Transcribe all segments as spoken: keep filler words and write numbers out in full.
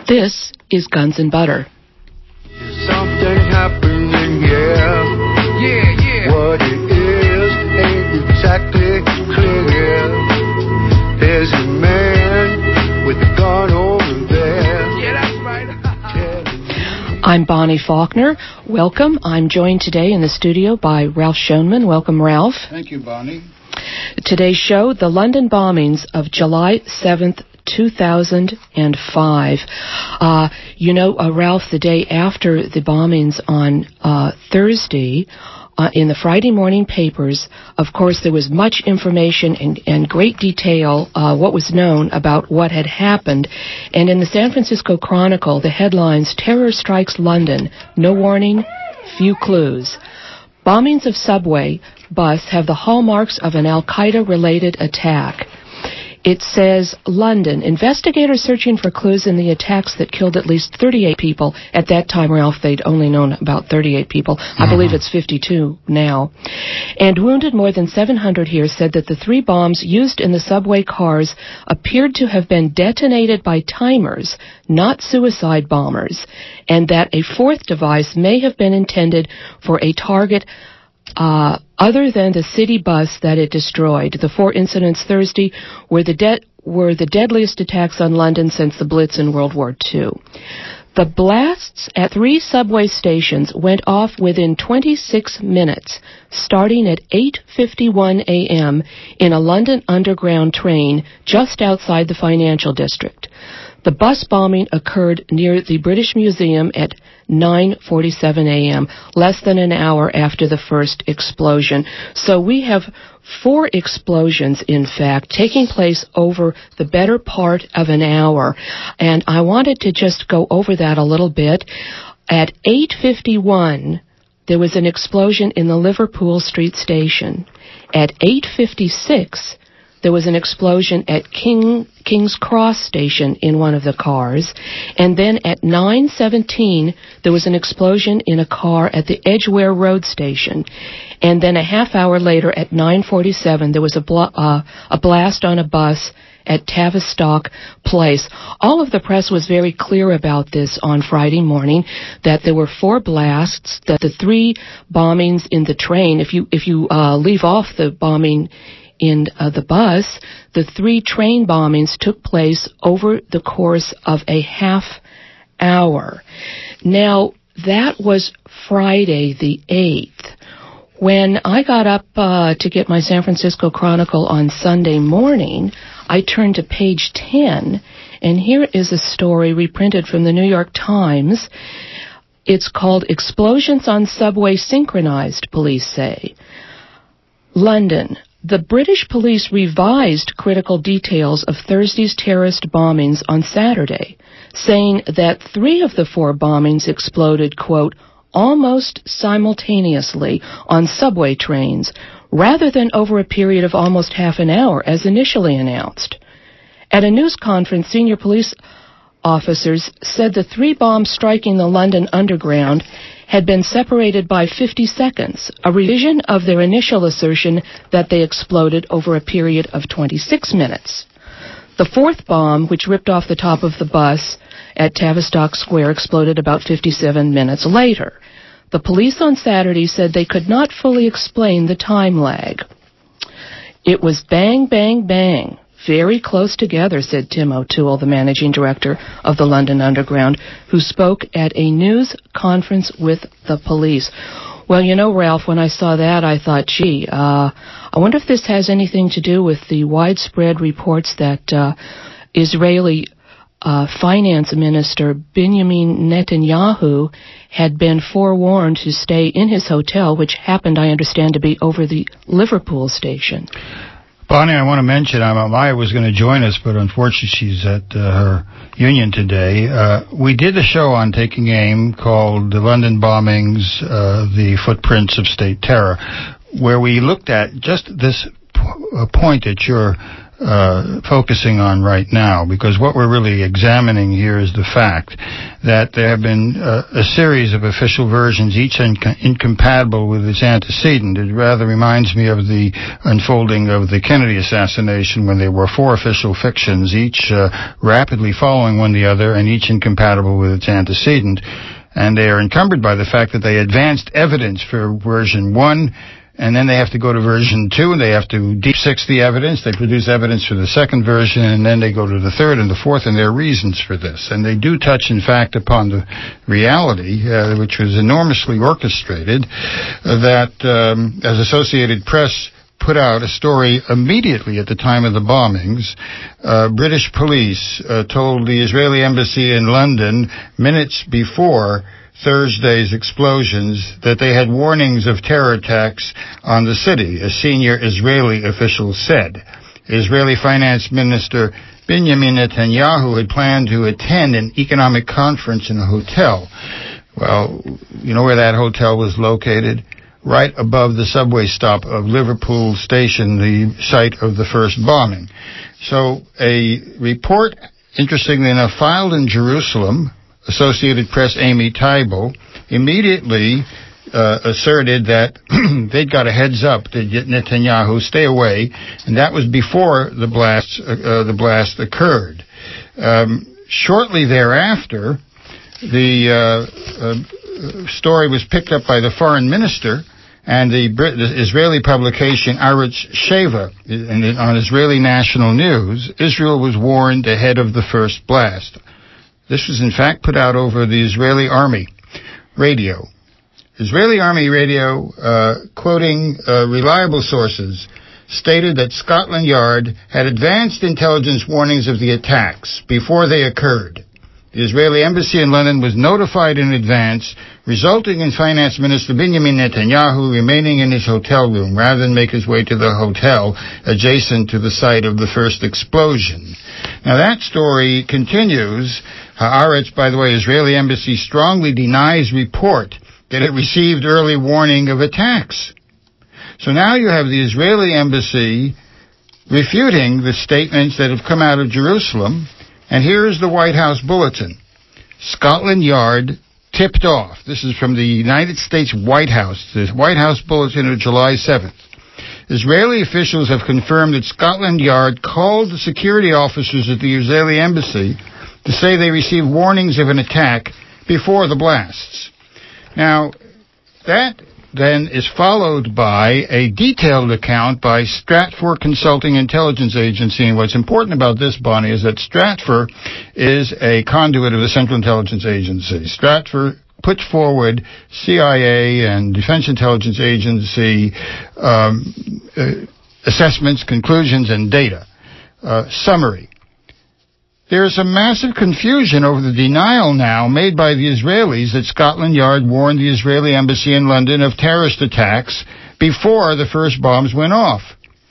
This is Guns and Butter. Something happening, yeah. Yeah, yeah. What it is ain't exactly clear. There's a man with a gun over there. Yeah, that's right. I'm Bonnie Faulkner. Welcome. I'm joined today in the studio by Ralph Schoenman. Welcome, Ralph. Thank you, Bonnie. Today's show, the London bombings of July seventh, two thousand five. Uh, you know, uh, Ralph, the day after the bombings on uh, Thursday, uh, in the Friday morning papers, of course, there was much information and, and great detail, uh, what was known about what had happened. And in the San Francisco Chronicle, the headlines, Terror Strikes London, No Warning, Few Clues. Bombings of subway bus have the hallmarks of an Al-Qaeda-related attack. It says, London, investigators searching for clues in the attacks that killed at least thirty-eight people. At that time, Ralph, they'd only known about thirty-eight people. I uh-huh. believe it's fifty-two now. And wounded more than seven hundred here, said that the three bombs used in the subway cars appeared to have been detonated by timers, not suicide bombers, and that a fourth device may have been intended for a target Uh, other than the city bus that it destroyed. The four incidents Thursday were the, de- were the deadliest attacks on London since the Blitz in World War Two. The blasts at three subway stations went off within twenty-six minutes, starting at eight fifty-one a.m. in a London Underground train just outside the financial district. The bus bombing occurred near the British Museum at nine forty-seven a.m., less than an hour after the first explosion. So we have four explosions, in fact, taking place over the better part of an hour. And I wanted to just go over that a little bit. At eight fifty-one, there was an explosion in the Liverpool Street station. At eight fifty-six, there was an explosion at King, King's Cross Station in one of the cars. And then at nine seventeen, there was an explosion in a car at the Edgware Road Station. And then a half hour later at nine forty-seven, there was a, bl- uh, a blast on a bus at Tavistock Place. All of the press was very clear about this on Friday morning, that there were four blasts, that the three bombings in the train, if you, if you uh, leave off the bombing in uh, the bus, the three train bombings took place over the course of a half hour. Now, that was Friday the eighth. When I got up uh, to get my San Francisco Chronicle on Sunday morning, I turned to page ten, and here is a story reprinted from the New York Times. It's called Explosions on Subway Synchronized, Police Say. London. The British police revised critical details of Thursday's terrorist bombings on Saturday, saying that three of the four bombings exploded, quote, almost simultaneously on subway trains, rather than over a period of almost half an hour, as initially announced. At a news conference, senior police officers said the three bombs striking the London Underground had been separated by fifty seconds, a revision of their initial assertion that they exploded over a period of twenty-six minutes. The fourth bomb, which ripped off the top of the bus at Tavistock Square, exploded about fifty-seven minutes later. The police on Saturday said they could not fully explain the time lag. It was bang, bang, bang. Very close together, said Tim O'Toole, the managing director of the London Underground, who spoke at a news conference with the police. Well, you know, Ralph, when I saw that, I thought, gee, uh, I wonder if this has anything to do with the widespread reports that uh, Israeli uh, finance minister Benjamin Netanyahu had been forewarned to stay in his hotel, which happened, I understand, to be over the Liverpool station. Bonnie, I want to mention, uh, Maya was going to join us, but unfortunately she's at uh, her union today. Uh, we did a show on Taking Aim called The London Bombings, uh, The Footprints of State Terror, where we looked at just this p- uh, point that you're uh, focusing on right now, because what we're really examining here is the fact that there have been uh, a series of official versions, each inc- incompatible with its antecedent. It rather reminds me of the unfolding of the Kennedy assassination, when there were four official fictions, each uh, rapidly following one the other and each incompatible with its antecedent. And they are encumbered by the fact that they advanced evidence for version one, and then they have to go to version two, and they have to deep six the evidence. They produce evidence for the second version, and then they go to the third and the fourth, and there are reasons for this. And they do touch, in fact, upon the reality, uh, which was enormously orchestrated, uh, that um, as Associated Press put out a story immediately at the time of the bombings, uh, British police uh, told the Israeli embassy in London minutes before Thursday's explosions that they had warnings of terror attacks on the city, a senior Israeli official said. Israeli Finance Minister Benjamin Netanyahu had planned to attend an economic conference in a hotel. Well, you know where that hotel was located? Right above the subway stop of Liverpool Station, the site of the first bombing. So a report, interestingly enough, filed in Jerusalem, Associated Press Amy Teibel, immediately uh, asserted that they'd got a heads up to Netanyahu, stay away, and that was before the blast, uh, uh, the blast occurred. Um, shortly thereafter, the uh, uh, story was picked up by the foreign minister, and the, Brit- the Israeli publication Aretz Sheva, and on Israeli national news, Israel was warned ahead of the first blast. This was, in fact, put out over the Israeli Army radio. Israeli Army radio, uh, quoting uh, reliable sources, stated that Scotland Yard had advanced intelligence warnings of the attacks before they occurred. The Israeli embassy in London was notified in advance, resulting in Finance Minister Benjamin Netanyahu remaining in his hotel room rather than make his way to the hotel adjacent to the site of the first explosion. Now that story continues. Haaretz, by the way, Israeli embassy strongly denies report that it received early warning of attacks. So now you have the Israeli embassy refuting the statements that have come out of Jerusalem, and here is the White House bulletin. Scotland Yard tipped off. This is from the United States White House, the White House bulletin of July seventh. Israeli officials have confirmed that Scotland Yard called the security officers at the Israeli embassy to say they received warnings of an attack before the blasts. Now, that then is followed by a detailed account by Stratfor Consulting Intelligence Agency. And what's important about this, Bonnie, is that Stratfor is a conduit of the Central Intelligence Agency. Stratfor puts forward C I A and Defense Intelligence Agency um, uh, assessments, conclusions, and data. Uh, summary. There is a massive confusion over the denial now made by the Israelis that Scotland Yard warned the Israeli embassy in London of terrorist attacks before the first bombs went off.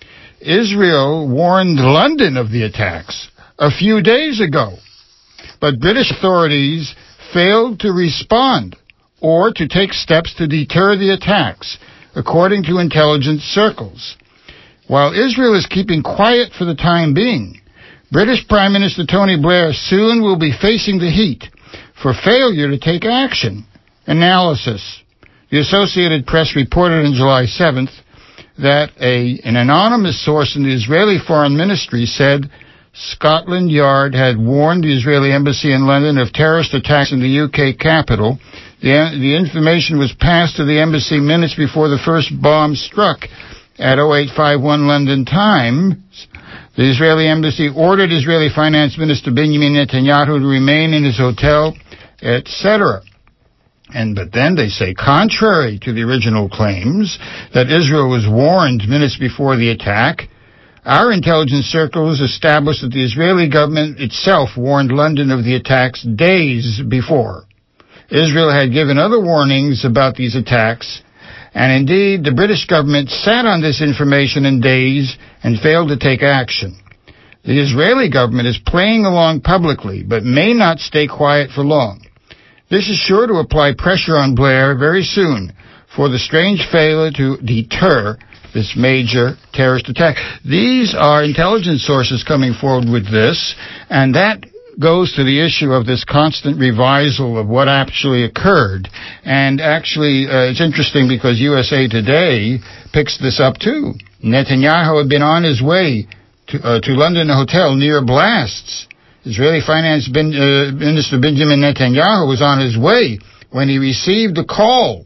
Israel warned London of the attacks a few days ago, but British authorities failed to respond or to take steps to deter the attacks, according to intelligence circles. While Israel is keeping quiet for the time being, British Prime Minister Tony Blair soon will be facing the heat for failure to take action. Analysis. The Associated Press reported on July seventh that a, an anonymous source in the Israeli Foreign Ministry said Scotland Yard had warned the Israeli embassy in London of terrorist attacks in the U K capital. The, the information was passed to the embassy minutes before the first bomb struck at oh eight fifty-one London time. The Israeli embassy ordered Israeli Finance Minister Benjamin Netanyahu to remain in his hotel, et cetera. And but then they say, contrary to the original claims that Israel was warned minutes before the attack, our intelligence circles established that the Israeli government itself warned London of the attacks days before. Israel had given other warnings about these attacks, and indeed the British government sat on this information in days and failed to take action. The Israeli government is playing along publicly, but may not stay quiet for long. This is sure to apply pressure on Blair very soon for the strange failure to deter this major terrorist attack. These are intelligence sources coming forward with this, and that goes to the issue of this constant revisal of what actually occurred. And actually, uh, it's interesting because U S A Today picks this up too. Netanyahu had been on his way to, uh, to London Hotel near blasts. Israeli Finance ben, uh, Minister Benjamin Netanyahu was on his way when he received a call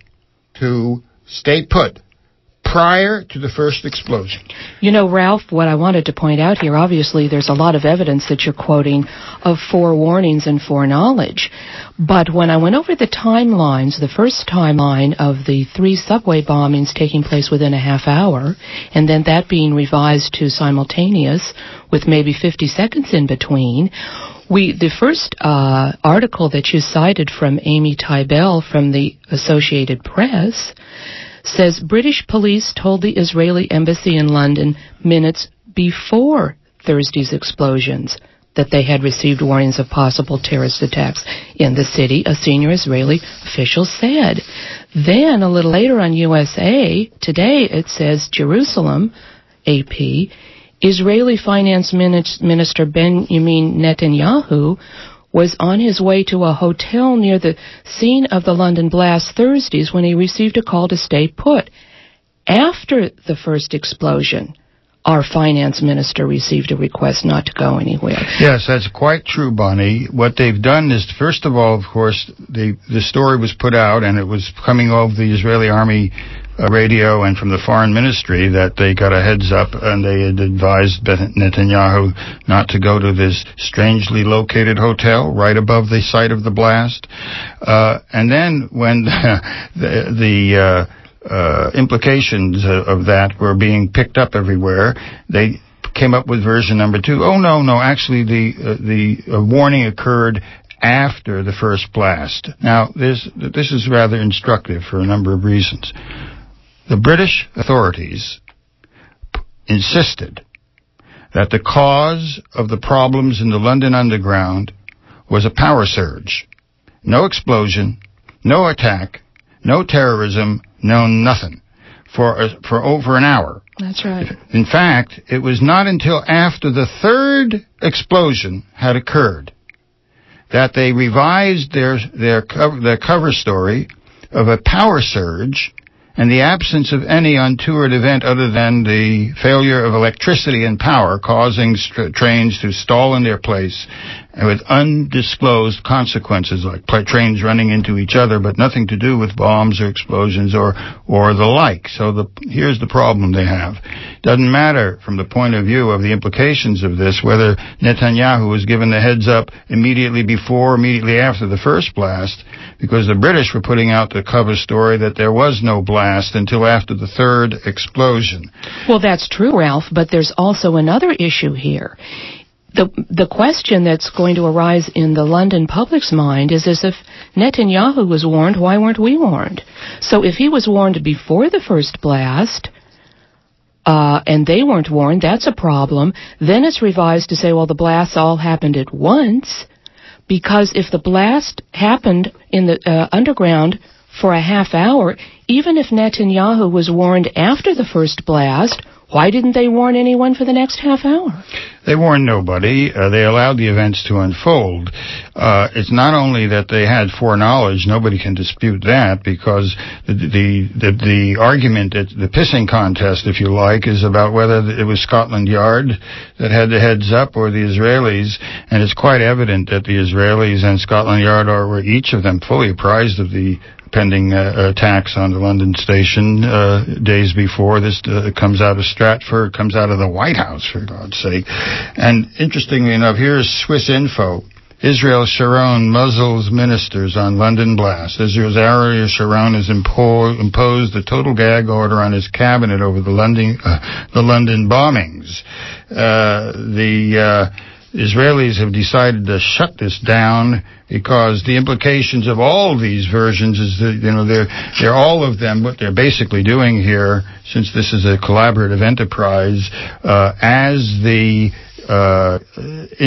to stay put prior to the first explosion. You know, Ralph, what I wanted to point out here, obviously there's a lot of evidence that you're quoting of forewarnings and foreknowledge. But when I went over the timelines, the first timeline of the three subway bombings taking place within a half hour, and then that being revised to simultaneous with maybe fifty seconds in between, we the first uh, article that you cited from Amy Tybell from the Associated Press says British police told the Israeli embassy in London minutes before Thursday's explosions that they had received warnings of possible terrorist attacks in the city, a senior Israeli official said. Then, a little later on U S A Today, it says Jerusalem, A P, Israeli Finance Minister Benjamin Netanyahu was on his way to a hotel near the scene of the London blast Thursdays when he received a call to stay put. After the first explosion, our finance minister received a request not to go anywhere. Yes, that's quite true, Bonnie. What they've done is, first of all, of course, the, the story was put out, and it was coming over the Israeli army uh, radio and from the foreign ministry that they got a heads up, and they had advised Netanyahu not to go to this strangely located hotel right above the site of the blast. Uh, and then when the... the uh, Uh, implications uh, of that were being picked up everywhere, they came up with version number two. Oh, no, no, actually the uh, the uh, warning occurred after the first blast. Now, this, this is rather instructive for a number of reasons. The British authorities insisted that the cause of the problems in the London Underground was a power surge. No explosion, no attack, no terrorism, no nothing, for uh, for over an hour. That's right. In fact, it was not until after the third explosion had occurred that they revised their their cover, their cover story of a power surge and the absence of any untoward event other than the failure of electricity and power causing st- trains to stall in their place and with undisclosed consequences, like pl- trains running into each other, but nothing to do with bombs or explosions or or the like. So the, here's the problem they have. Doesn't matter from the point of view of the implications of this whether Netanyahu was given the heads up immediately before, immediately after the first blast, because the British were putting out the cover story that there was no blast until after the third explosion. Well, that's true, Ralph, but there's also another issue here. The the question that's going to arise in the London public's mind is as if Netanyahu was warned, why weren't we warned? So if he was warned before the first blast, uh, and they weren't warned, that's a problem. Then it's revised to say, well, the blasts all happened at once, because if the blast happened in the uh, underground for a half hour, even if Netanyahu was warned after the first blast, why didn't they warn anyone for the next half hour? They warned nobody. Uh, they allowed the events to unfold. Uh, it's not only that they had foreknowledge, nobody can dispute that, because the the, the, the argument, at the pissing contest, if you like, is about whether it was Scotland Yard that had the heads up or the Israelis, and it's quite evident that the Israelis and Scotland Yard are, were each of them fully apprised of the pending uh, attacks on the London station uh, days before. This uh, comes out of Stratford, comes out of the White House, for God's sake. And interestingly enough, here's Swiss Info. Israel Sharon muzzles ministers on London blast. Israel's Ariel Sharon has impo- imposed a total gag order on his cabinet over the London, uh, the London bombings. Uh, the uh, Israelis have decided to shut this down because the implications of all these versions is that, you know, they're, they're all of them, what they're basically doing here, since this is a collaborative enterprise, uh, as the uh,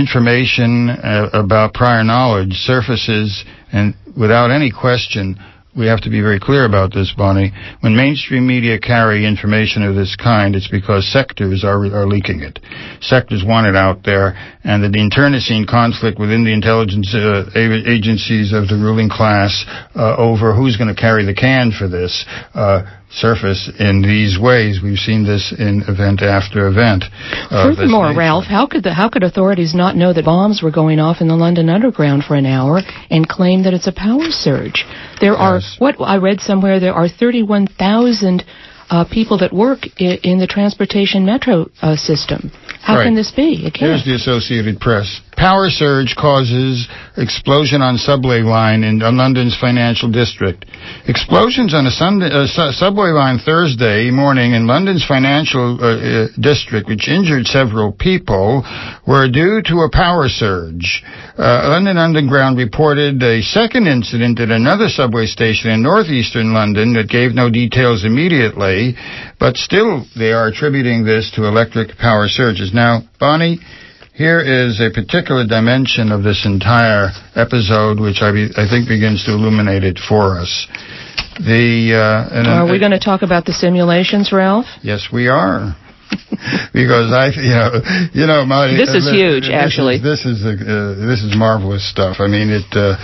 information uh, about prior knowledge surfaces, and without any question, we have to be very clear about this, Bonnie. When mainstream media carry information of this kind, it's because sectors are are leaking it. Sectors want it out there, and the internecine conflict within the intelligence uh, agencies of the ruling class uh, over who's going to carry the can for this uh, surface in these ways. We've seen this in event after event. Furthermore, Ralph, how could the how could authorities not know that bombs were going off in the London Underground for an hour and claim that it's a power surge? There yes. are, what I read somewhere, there are thirty-one thousand uh, people that work I- in the transportation metro uh, system. How right. can this be? It can't. Here's the Associated Press. Power surge causes explosion on subway line in uh, London's financial district. Explosions on a Sunday, uh, su- subway line Thursday morning in London's financial uh, uh, district, which injured several people, were due to a power surge. Uh, London Underground reported a second incident at another subway station in northeastern London that gave no details immediately, but still they are attributing this to electric power surges. Now, Bonnie, here is a particular dimension of this entire episode, which I, be, I think begins to illuminate it for us. The uh, and, Are we uh, going to talk about the simulations, Ralph? Yes, we are. Because I, you know, you know, my this is uh, huge. This actually, is, this is uh, this is marvelous stuff. I mean, it. Uh,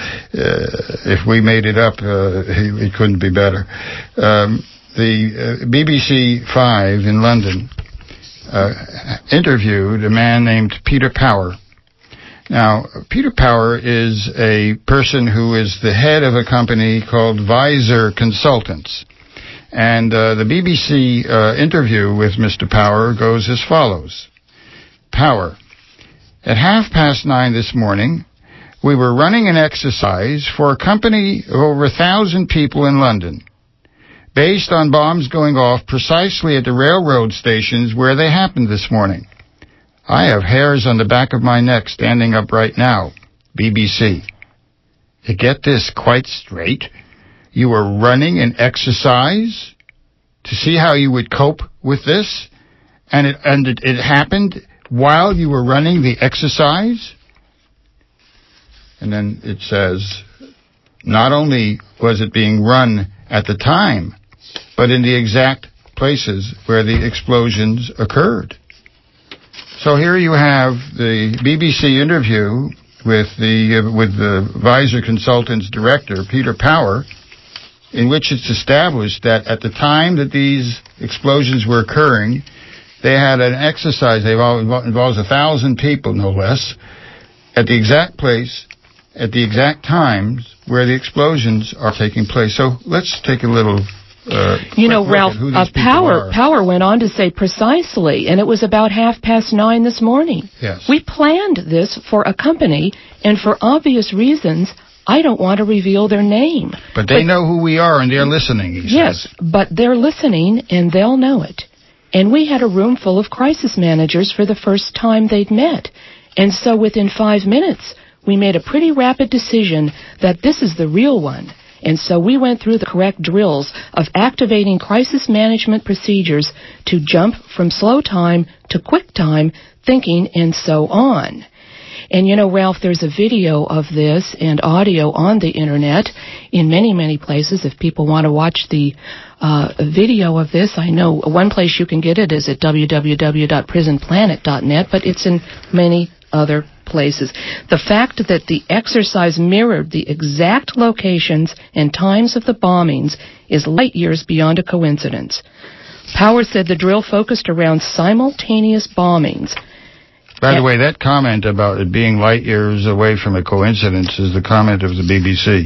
uh, if we made it up, uh, it, it couldn't be better. Um, the uh, B B C Five in London Uh, interviewed a man named Peter Power. Now, Peter Power is a person who is the head of a company called Visor Consultants. And uh, the B B C uh, interview with Mister Power goes as follows. Power, at half past nine this morning, we were running an exercise for a company of over a thousand people in London, based on bombs going off precisely at the railroad stations where they happened this morning. I have hairs on the back of my neck standing up right now. B B C. To get this quite straight, you were running an exercise to see how you would cope with this, and it, and it, it happened while you were running the exercise? And then it says, not only was it being run at the time, but in the exact places where the explosions occurred. So here you have the B B C interview with the uh, with the Visor Consultants director, Peter Power, in which it's established that at the time that these explosions were occurring, they had an exercise that involves a thousand people, no less, at the exact place, at the exact times where the explosions are taking place. So let's take a little... Uh, you know, Ralph, uh, Power Power went on to say precisely, and it was about half past nine this morning. Yes. We planned this for a company, and for obvious reasons, I don't want to reveal their name. But they but, know who we are, and they're listening, he yes, says. But they're listening, and they'll know it. And we had a room full of crisis managers for the first time they'd met. And so within five minutes, we made a pretty rapid decision that this is the real one. And so we went through the correct drills of activating crisis management procedures to jump from slow time to quick time thinking and so on. And you know, Ralph, there's a video of this and audio on the Internet in many, many places. If people want to watch the uh, video of this, I know one place you can get it is at w w w dot prison planet dot net, but it's in many other places. The fact that the exercise mirrored the exact locations and times of the bombings is light years beyond a coincidence. Power said the drill focused around simultaneous bombings. By the way, that comment about it being light years away from a coincidence is the comment of the B B C.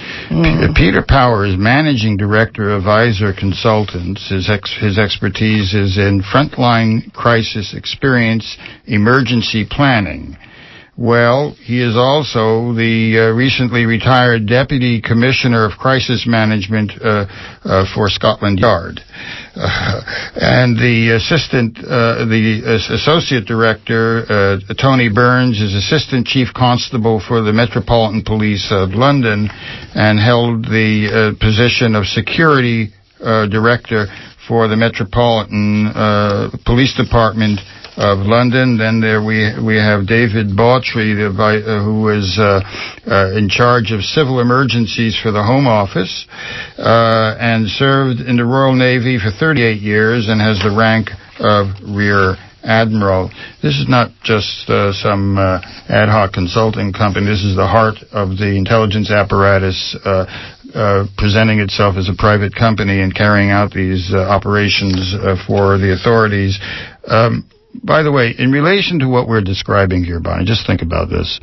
Mm. P- Peter Power is managing director of Visor Consultants. His, ex- his expertise is in frontline crisis experience, emergency planning. Well, he is also the uh, recently retired Deputy Commissioner of Crisis Management uh, uh, for Scotland Yard. Uh, and the assistant, uh, the uh, Associate Director, uh, Tony Burns, is Assistant Chief Constable for the Metropolitan Police of London and held the uh, position of Security uh, Director for the Metropolitan uh, Police Department of London. Then there we we have David Bawtry, the, uh, who was uh, uh, in charge of civil emergencies for the Home Office, uh, and served in the Royal Navy for thirty-eight years and has the rank of Rear Admiral. This is not just uh, some uh, ad hoc consulting company. This is the heart of the intelligence apparatus, uh, uh, presenting itself as a private company and carrying out these uh, operations uh, for the authorities. Um, by the way, in relation to what we're describing here, Bonnie, just think about this.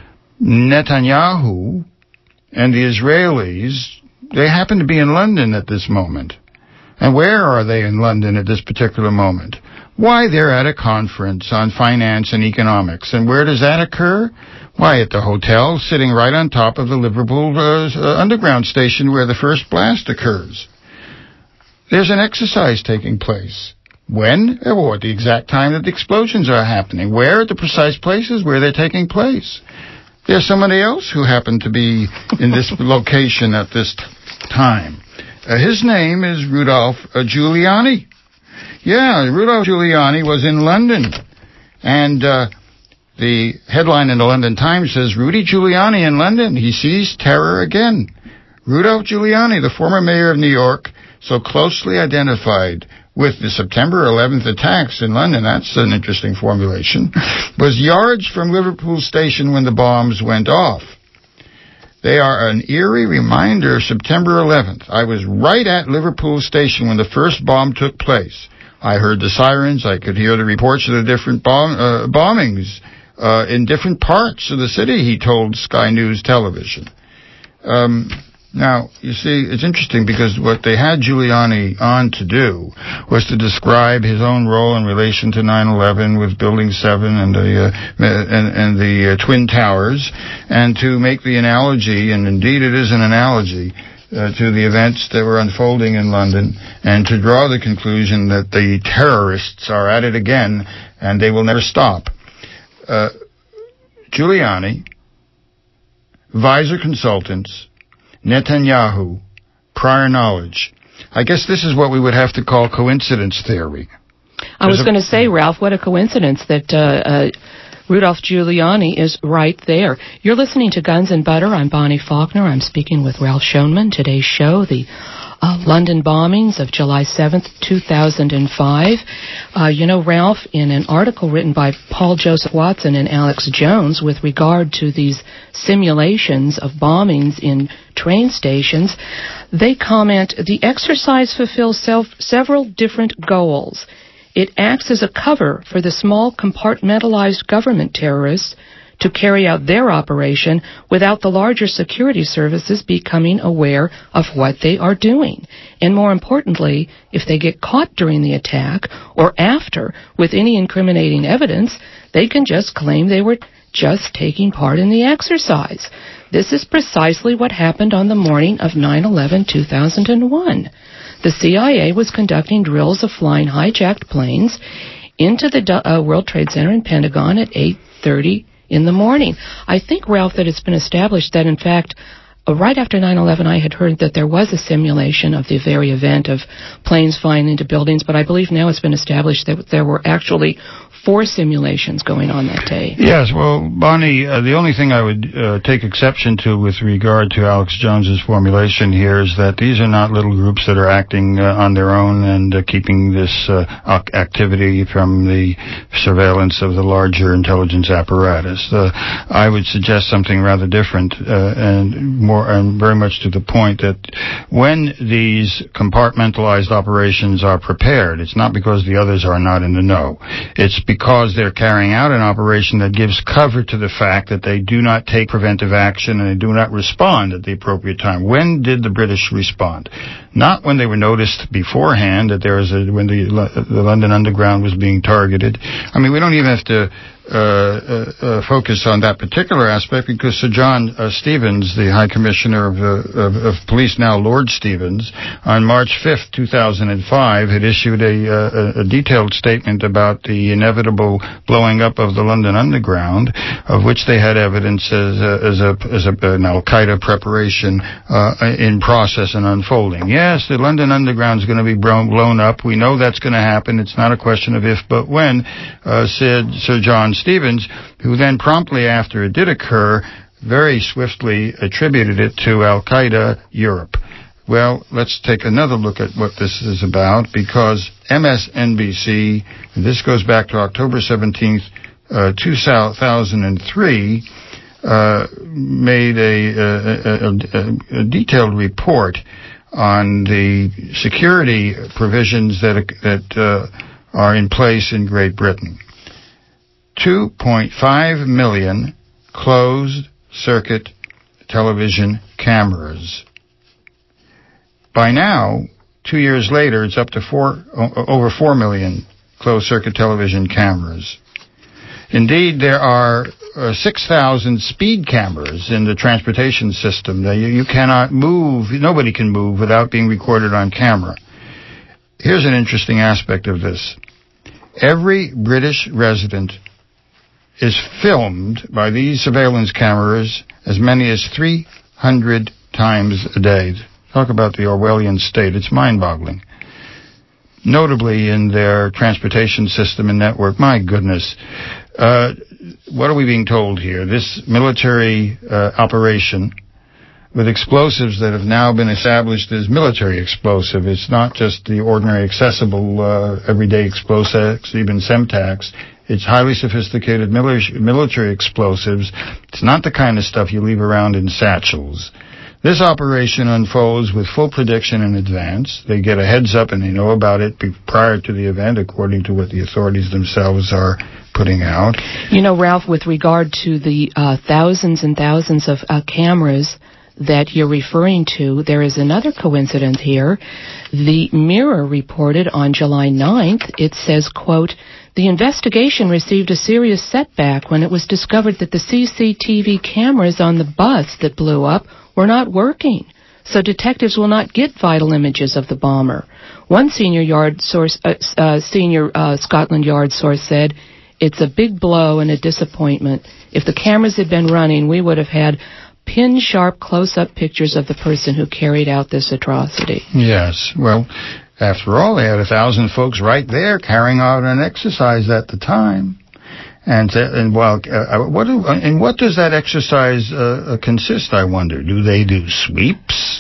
Netanyahu and the Israelis, they happen to be in London at this moment. And where are they in London at this particular moment? Why, they're at a conference on finance and economics. And where does that occur? Why, at the hotel, sitting right on top of the Liverpool uh, uh, Underground station where the first blast occurs. There's an exercise taking place. When? Or at the exact time that the explosions are happening. Where? At the precise places where they're taking place. There's somebody else who happened to be in this location at this t- time. Uh, his name is Rudolph uh, Giuliani. Yeah, Rudolph Giuliani was in London. And uh, the headline in the London Times says, Rudy Giuliani in London, he sees terror again. Rudolph Giuliani, the former mayor of New York, so closely identified with the September eleventh attacks in London, that's an interesting formulation, was yards from Liverpool Station when the bombs went off. They are an eerie reminder of September eleventh. I was right at Liverpool Station when the first bomb took place. I heard the sirens. I could hear the reports of the different bomb, uh, bombings uh, in different parts of the city, he told Sky News Television. Um, now, you see, it's interesting because what they had Giuliani on to do was to describe his own role in relation to nine eleven with Building seven and the, uh, and, and the uh, Twin Towers, and to make the analogy, and indeed it is an analogy, Uh, to the events that were unfolding in London, and to draw the conclusion that the terrorists are at it again and they will never stop. Uh, Giuliani, Visor Consultants, Netanyahu, prior knowledge. I guess this is what we would have to call coincidence theory. I was going to say, Ralph, what a coincidence that uh, uh, Rudolph Giuliani is right there. You're listening to Guns and Butter. I'm Bonnie Faulkner. I'm speaking with Ralph Schoenman. Today's show, the uh, London bombings of July seventh, two thousand five. Uh, you know, Ralph, in an article written by Paul Joseph Watson and Alex Jones with regard to these simulations of bombings in train stations, they comment, the exercise fulfills self- several different goals. It acts as a cover for the small compartmentalized government terrorists to carry out their operation without the larger security services becoming aware of what they are doing. And more importantly, if they get caught during the attack or after with any incriminating evidence, they can just claim they were just taking part in the exercise. This is precisely what happened on the morning of nine eleven two thousand one. The C I A was conducting drills of flying hijacked planes into the uh, World Trade Center and Pentagon at eight thirty in the morning. I think, Ralph, that it's been established that, in fact, uh, right after nine eleven, I had heard that there was a simulation of the very event of planes flying into buildings, but I believe now it's been established that there were actually four simulations going on that day. Yes, well, Bonnie, uh, the only thing I would uh, take exception to with regard to Alex Jones's formulation here is that these are not little groups that are acting uh, on their own and uh, keeping this uh, activity from the surveillance of the larger intelligence apparatus. Uh, I would suggest something rather different uh, and more, and very much to the point that when these compartmentalized operations are prepared, it's not because the others are not in the know. It's because because they're carrying out an operation that gives cover to the fact that they do not take preventive action and they do not respond at the appropriate time. When did the British respond? Not when they were noticed beforehand that there was a, when the, the London Underground was being targeted. I mean, we don't even have to uh, uh, uh, focus on that particular aspect because Sir John uh, Stevens, the High Commissioner of, uh, of, of Police, now Lord Stevens, on March fifth, two thousand five, had issued a, uh, a detailed statement about the inevitable blowing up of the London Underground, of which they had evidence as a, as a, as a, an Al-Qaeda preparation uh, in process and unfolding. Yes, the London Underground is going to be blown up. We know that's going to happen. It's not a question of if but when, uh, said Sir John Stevens, who then promptly after it did occur, very swiftly attributed it to Al-Qaeda Europe. Well, let's take another look at what this is about, because M S N B C, and this goes back to October seventeenth, uh, two thousand three, uh, made a, a, a, a detailed report on the security provisions that, that uh, are in place in Great Britain. two point five million closed-circuit television cameras. By now, two years later, it's up to four, over four million closed-circuit television cameras. Indeed, there are uh, six thousand speed cameras in the transportation system. You, you cannot move, nobody can move without being recorded on camera. Here's an interesting aspect of this. Every British resident is filmed by these surveillance cameras as many as three hundred times a day. Talk about the Orwellian state. It's mind-boggling. Notably in their transportation system and network. My goodness. Uh, what are we being told here? This military uh, operation with explosives that have now been established as military explosive. It's not just the ordinary accessible uh, everyday explosives, even Semtax. It's highly sophisticated military explosives. It's not the kind of stuff you leave around in satchels. This operation unfolds with full prediction in advance. They get a heads up and they know about it prior to the event, according to what the authorities themselves are putting out. You know, Ralph, with regard to the uh, thousands and thousands of uh, cameras that you're referring to, there is another coincidence here. The Mirror reported on July ninth, it says, quote, "The investigation received a serious setback when it was discovered that the C C T V cameras on the bus that blew up were not working, so detectives will not get vital images of the bomber." One senior Yard source, uh, uh, senior uh, Scotland Yard source said, "It's a big blow and a disappointment. If the cameras had been running, we would have had pin-sharp close-up pictures of the person who carried out this atrocity." Yes, well, after all, they had a thousand folks right there carrying out an exercise at the time. And, uh, and well, uh, what do, and what does that exercise uh, consist, I wonder? Do they do sweeps?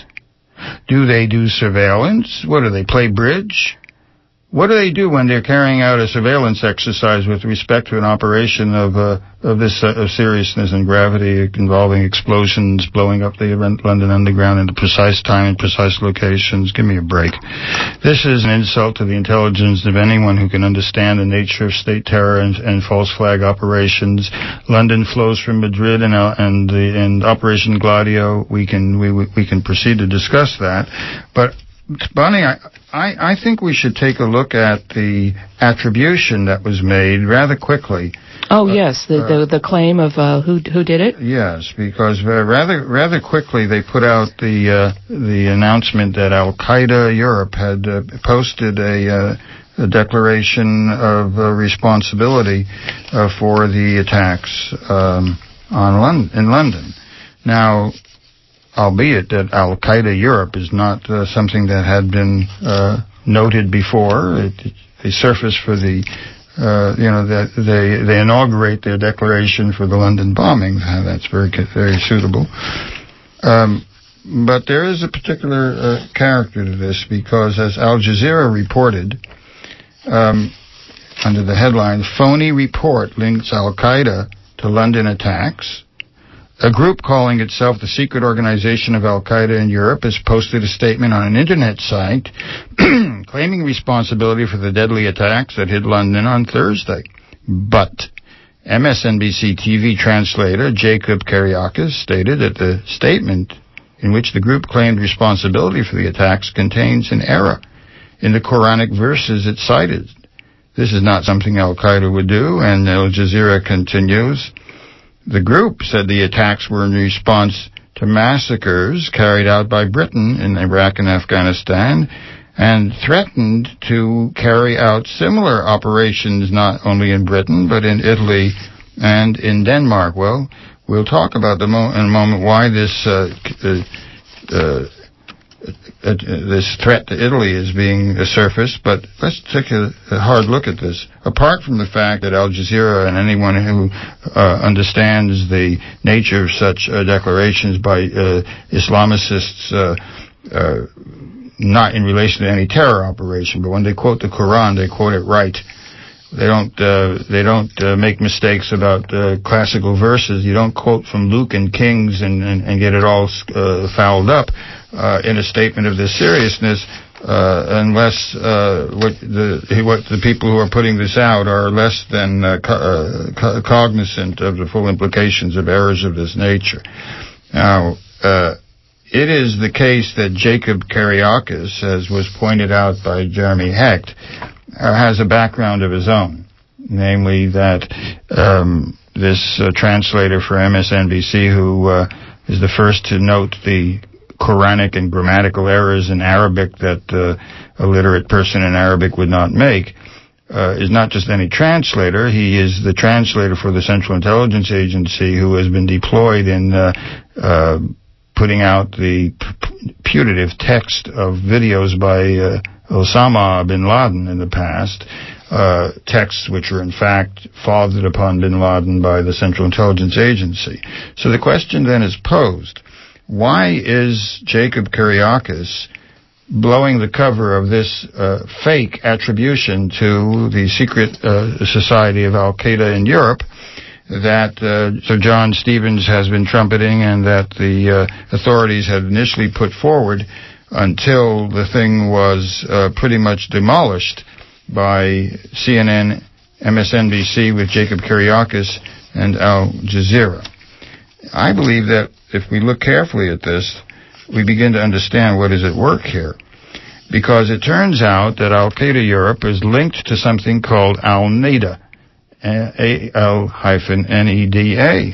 Do they do surveillance? What do they, play bridge? What do they do when they're carrying out a surveillance exercise with respect to an operation of uh, of this uh, of seriousness and gravity involving explosions, blowing up the London Underground in the precise time and precise locations? Give me a break. This is an insult to the intelligence of anyone who can understand the nature of state terror and, and false flag operations. London flows from Madrid, and uh, and the and Operation Gladio. We can we we can proceed to discuss that, but. Bonnie, I, I, I think we should take a look at the attribution that was made rather quickly. Oh, uh, yes, the, uh, the the claim of uh, who who did it? Yes, because uh, rather rather quickly they put out the uh, the announcement that Al-Qaeda Europe had uh, posted a, uh, a declaration of uh, responsibility uh, for the attacks um, on Lon- in London. Now, albeit that Al-Qaeda Europe is not uh, something that had been uh, noted before. It, it, they surfaced for the, uh, you know, that they they inaugurate their declaration for the London bombing. Uh, that's very very suitable. Um, but there is a particular uh, character to this, because as Al Jazeera reported, um, under the headline, "Phony Report Links Al-Qaeda to London Attacks," a group calling itself the Secret Organization of Al-Qaeda in Europe has posted a statement on an internet site claiming responsibility for the deadly attacks that hit London on Thursday. But M S N B C T V translator Jacob Kariakis stated that the statement in which the group claimed responsibility for the attacks contains an error in the Quranic verses it cited. This is not something Al-Qaeda would do, and Al Jazeera continues. The group said the attacks were in response to massacres carried out by Britain in Iraq and Afghanistan, and threatened to carry out similar operations not only in Britain, but in Italy and in Denmark. Well, we'll talk about the mo- in a moment why this uh, uh, uh, uh, this threat to Italy is being uh, surfaced, but let's take a, a hard look at this. Apart from the fact that Al Jazeera and anyone who uh, understands the nature of such uh, declarations by uh, Islamicists, uh, uh, not in relation to any terror operation, but when they quote the Quran, they quote it right. They don't uh, they don't uh, make mistakes about uh, classical verses. You don't quote from Luke and Kings and, and, and get it all uh, fouled up uh, in a statement of this seriousness, uh, unless uh, what the what the people who are putting this out are less than uh, co- uh, co- cognizant of the full implications of errors of this nature. Now, uh, it is the case that Jacob Kiriakis, as was pointed out by Jeremy Hecht, Uh, has a background of his own, namely that um, this uh, translator for M S N B C, who uh, is the first to note the Quranic and grammatical errors in Arabic that uh, a literate person in Arabic would not make, uh, is not just any translator. He is the translator for the Central Intelligence Agency, who has been deployed in uh, uh, putting out the p- putative text of videos by uh, Osama bin Laden in the past, uh, texts which are in fact fathered upon bin Laden by the Central Intelligence Agency. So the question then is posed, why is Jacob Kiriakis blowing the cover of this uh, fake attribution to the secret uh, society of Al-Qaeda in Europe that uh, Sir John Stevens has been trumpeting and that the uh, authorities had initially put forward until the thing was uh, pretty much demolished by C N N, M S N B C with Jacob Kiriakis, and Al Jazeera. I believe that if we look carefully at this, we begin to understand what is at work here. Because it turns out that Al-Qaeda Europe is linked to something called Al-Neda, A L N E D A.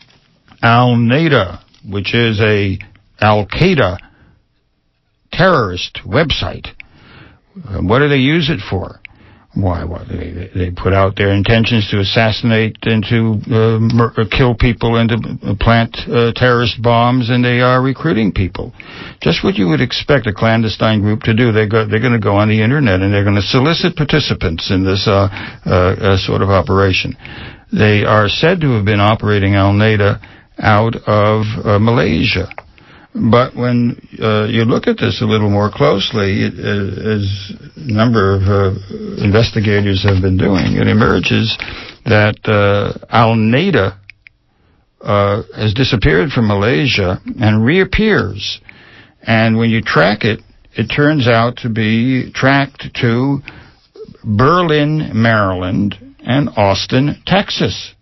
Al-Neda, which is a Al-Qaeda terrorist website. Um, what do they use it for? Why? Well, they, they put out their intentions to assassinate and to uh, mur- kill people and to plant uh, terrorist bombs, and they are recruiting people. Just what you would expect a clandestine group to do. They go, they're going to go on the internet and they're going to solicit participants in this uh, uh, uh, sort of operation. They are said to have been operating Al-Neda out of uh, Malaysia. But when uh, you look at this a little more closely, it, uh, as a number of uh, investigators have been doing, it emerges that uh, Al-Neda uh, has disappeared from Malaysia and reappears. And when you track it, it turns out to be tracked to Berlin, Maryland, and Austin, Texas.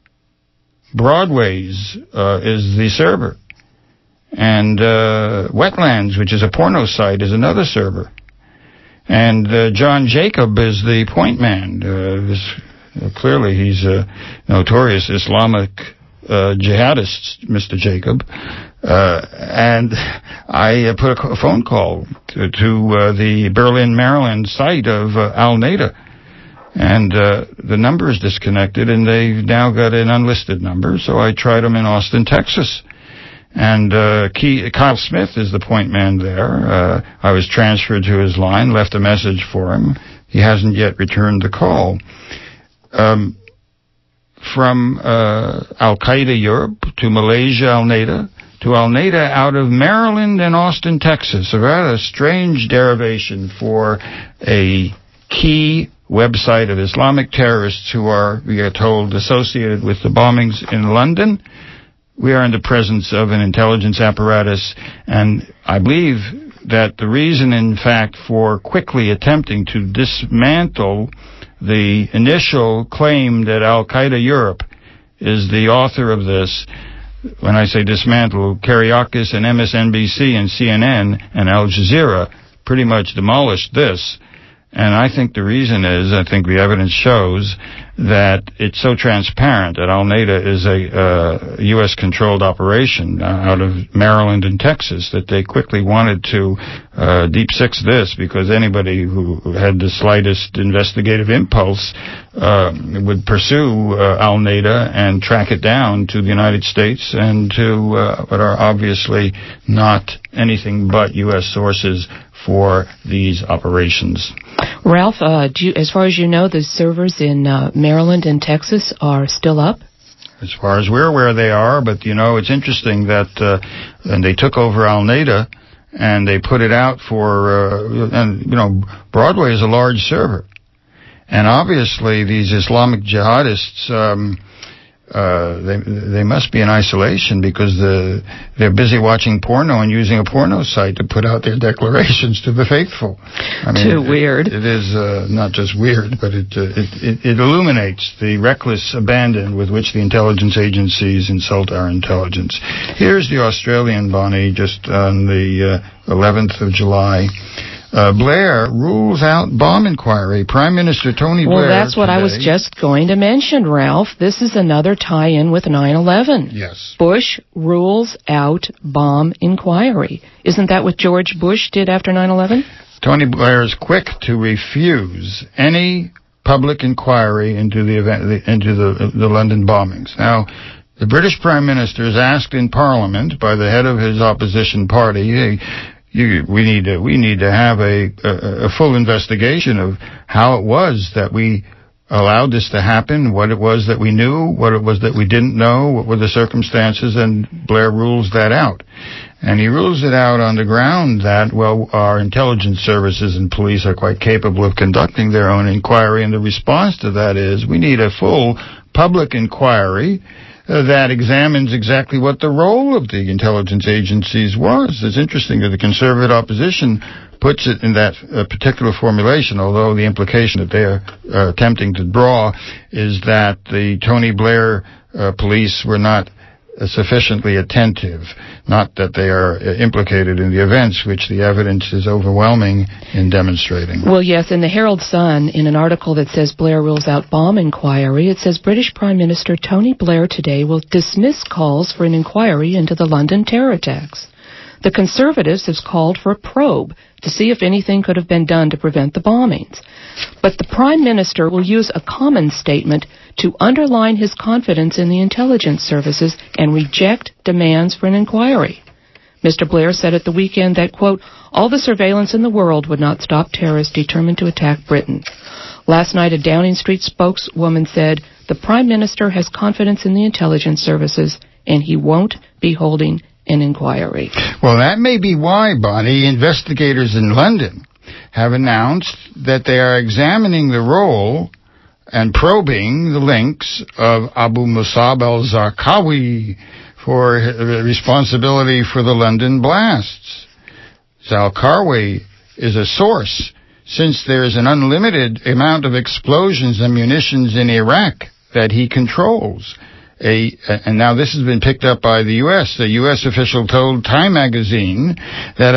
Broadways uh, is the server. And uh, Wetlands, which is a porno site, is another server. And uh, John Jacob is the point man. Uh, this, uh, clearly, he's a notorious Islamic uh, jihadist, Mister Jacob. Uh, and I uh, put a phone call to, to uh, the Berlin, Maryland site of uh, Al-Neda. And uh, the number is disconnected, and they've now got an unlisted number. So I tried them in Austin, Texas. And uh, Key, Kyle Smith is the point man there. Uh, I was transferred to his line, left a message for him. He hasn't yet returned the call. Um, from uh, Al-Qaeda Europe to Malaysia, Al-Neda, to Al-Neda out of Maryland and Austin, Texas. A rather strange derivation for a key website of Islamic terrorists who are, we are told, associated with the bombings in London. We are in the presence of an intelligence apparatus, and I believe that the reason, in fact, for quickly attempting to dismantle the initial claim that Al-Qaeda Europe is the author of this, when I say dismantle, Kiriakis and M S N B C and C N N and Al Jazeera pretty much demolished this, And I think the reason is, I think the evidence shows that it's so transparent that Al-Neda is a uh, U S-controlled operation uh, out of Maryland and Texas, that they quickly wanted to uh, deep six this, because anybody who had the slightest investigative impulse uh, would pursue uh, Al-Neda and track it down to the United States and to uh, what are obviously not anything but U S sources for these operations. Ralph, uh, do you, as far as you know, the servers in uh, Maryland and Texas are still up? As far as we're aware, they are, but, you know, it's interesting that uh, and they took over Al-Neda and they put it out for, uh, and, you know, Broadway is a large server. And obviously these Islamic jihadists, um, Uh, they they must be in isolation because the, they're busy watching porno and using a porno site to put out their declarations to the faithful. I mean, Too it, weird. It, it is uh, not just weird, but it, uh, it, it it illuminates the reckless abandon with which the intelligence agencies insult our intelligence. Here's the Australian, Bonnie, just on the uh, eleventh of July. Uh, Blair rules out bomb inquiry. Prime Minister Tony well, Blair. Well, that's what today, I was just going to mention, Ralph. This is another tie-in with nine eleven. Yes. Bush rules out bomb inquiry. Isn't that what George Bush did after nine eleven? Tony Blair is quick to refuse any public inquiry into the event, into the, the London bombings. Now, the British Prime Minister is asked in Parliament by the head of his opposition party, hey, You, we need to, we need to have a, a, a full investigation of how it was that we allowed this to happen, what it was that we knew, what it was that we didn't know, what were the circumstances, and Blair rules that out. And he rules it out on the ground that, well, our intelligence services and police are quite capable of conducting their own inquiry, and the response to that is we need a full public inquiry Uh, that examines exactly what the role of the intelligence agencies was. It's interesting that the conservative opposition puts it in that uh, particular formulation, although the implication that they are uh, attempting to draw is that the Tony Blair uh, police were not uh, sufficiently attentive, not that they are uh, implicated in the events, which the evidence is overwhelming in demonstrating. Well, yes, in the Herald Sun, in an article that says Blair rules out bomb inquiry, it says British Prime Minister Tony Blair today will dismiss calls for an inquiry into the London terror attacks. The Conservatives have called for a probe to see if anything could have been done to prevent the bombings. But the Prime Minister will use a common statement to underline his confidence in the intelligence services and reject demands for an inquiry. Mister Blair said at the weekend that, quote, all the surveillance in the world would not stop terrorists determined to attack Britain. Last night, a Downing Street spokeswoman said the Prime Minister has confidence in the intelligence services and he won't be holding an inquiry. Well, that may be why, Bonnie, investigators in London have announced that they are examining the role and probing the links of Abu Musab al-Zarqawi for responsibility for the London blasts. Zarqawi is a source, since there is an unlimited amount of explosions and munitions in Iraq that he controls. A, and now this has been picked up by the U S. The U S official told Time magazine that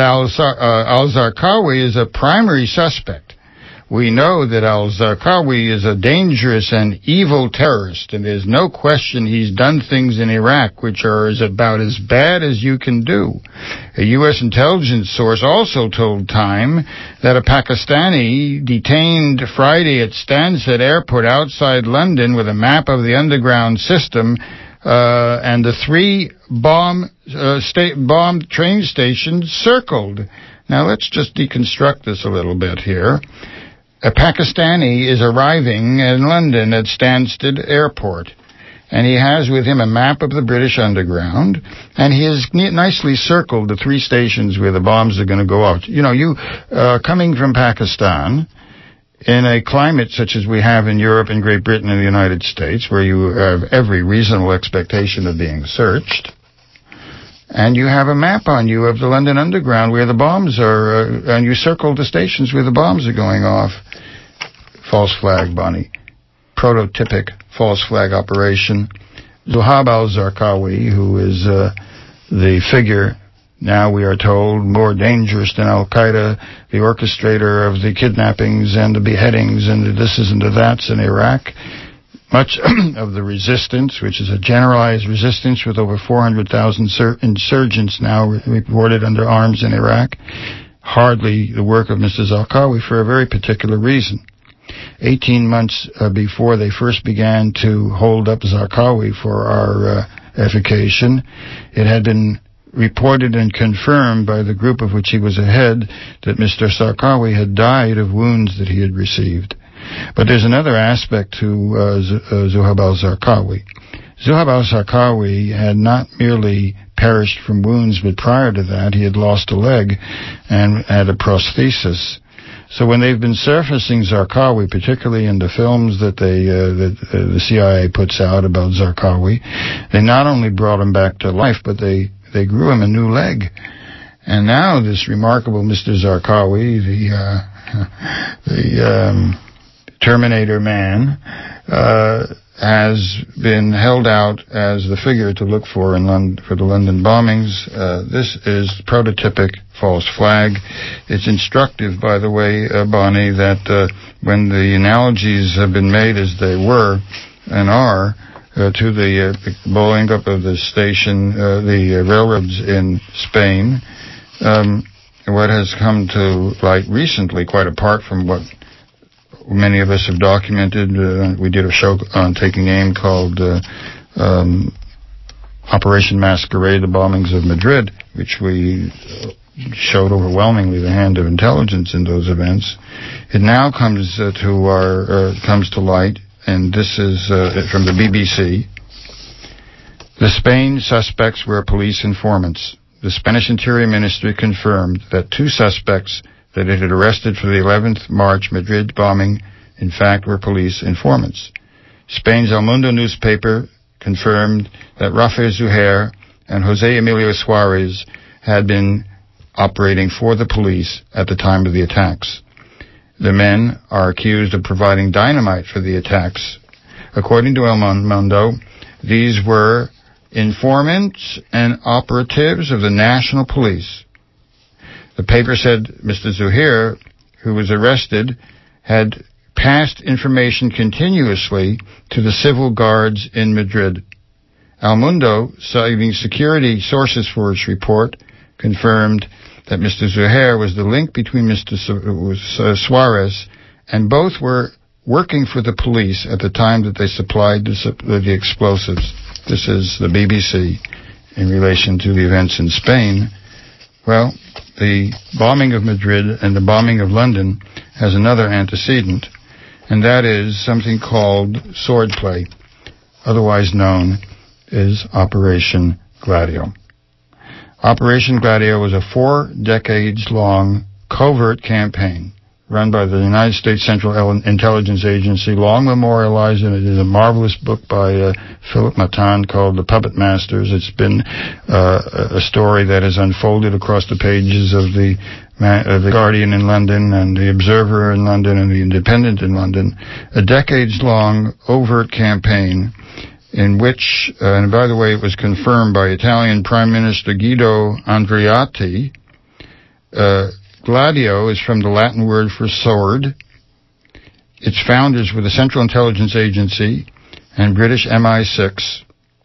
al-Zarqawi is a primary suspect. We know that al-Zarqawi is a dangerous and evil terrorist, and there's no question he's done things in Iraq which are as about as bad as you can do. A U S intelligence source also told Time that a Pakistani detained Friday at Stansted Airport outside London with a map of the underground system uh, and the three bomb, uh, sta- bomb train stations circled. Now let's just deconstruct this a little bit here. A Pakistani is arriving in London at Stansted Airport, and he has with him a map of the British Underground, and he has nicely circled the three stations where the bombs are going to go out. You know, you uh, coming from Pakistan, in a climate such as we have in Europe and Great Britain and the United States, where you have every reasonable expectation of being searched, and you have a map on you of the London Underground where the bombs are, uh, and you circle the stations where the bombs are going off. False flag, Bonnie. Prototypic false flag operation. Zuhab al-Zarqawi, who is uh, the figure now we are told more dangerous than Al-Qaeda, the orchestrator of the kidnappings and the beheadings and the this and the that's in Iraq. Much of the resistance, which is a generalized resistance with over four hundred thousand sur- insurgents now re- reported under arms in Iraq, hardly the work of Mister Zarqawi for a very particular reason. Eighteen months uh, before they first began to hold up Zarqawi for our uh, edification, it had been reported and confirmed by the group of which he was a head that Mister Zarqawi had died of wounds that he had received. But there's another aspect to uh, Z- uh, Zuhaib al-Zarqawi. Zuhaib al-Zarqawi had not merely perished from wounds, but prior to that he had lost a leg and had a prosthesis. So when they've been surfacing Zarqawi, particularly in the films that they uh, that uh, the C I A puts out about Zarqawi, they not only brought him back to life, but they, they grew him a new leg. And now this remarkable Mister Zarqawi, the uh, the um, Terminator man, uh, has been held out as the figure to look for in London, for the London bombings. Uh, this is prototypic false flag. It's instructive, by the way, uh, Bonnie, that uh, when the analogies have been made as they were and are uh, to the uh, blowing up of the station, uh, the uh, railroads in Spain, um, what has come to light recently, quite apart from what many of us have documented. Uh, we did a show on Taking Aim called uh, um, Operation Masquerade, the bombings of Madrid, which we showed overwhelmingly the hand of intelligence in those events. It now comes uh, to our uh, comes to light, and this is uh, from the B B C. The Spain suspects were police informants. The Spanish Interior Ministry confirmed that two suspects that it had arrested for the eleventh of March Madrid bombing, in fact, were police informants. Spain's El Mundo newspaper confirmed that Rafael Zuhair and Jose Emilio Suarez had been operating for the police at the time of the attacks. The men are accused of providing dynamite for the attacks. According to El Mundo, these were informants and operatives of the national police. The paper said Mister Zuhair, who was arrested, had passed information continuously to the civil guards in Madrid. El Mundo, citing security sources for its report, confirmed that Mister Zuhair was the link between Mister Suarez, and both were working for the police at the time that they supplied the, the explosives. This is the B B C in relation to the events in Spain. Well, the bombing of Madrid and the bombing of London has another antecedent, and that is something called swordplay, otherwise known as Operation Gladio. Operation Gladio was a four decades long covert campaign run by the United States Central Intelligence Agency, long memorialized, and it is a marvelous book by uh, Philip Matan called The Puppet Masters. It's been uh, a story that has unfolded across the pages of the, uh, the Guardian in London and the Observer in London and the Independent in London, a decades-long overt campaign in which, uh, and by the way, it was confirmed by Italian Prime Minister Guido Andreotti. uh, Gladio is from the Latin word for sword. Its founders were the Central Intelligence Agency and British M I six.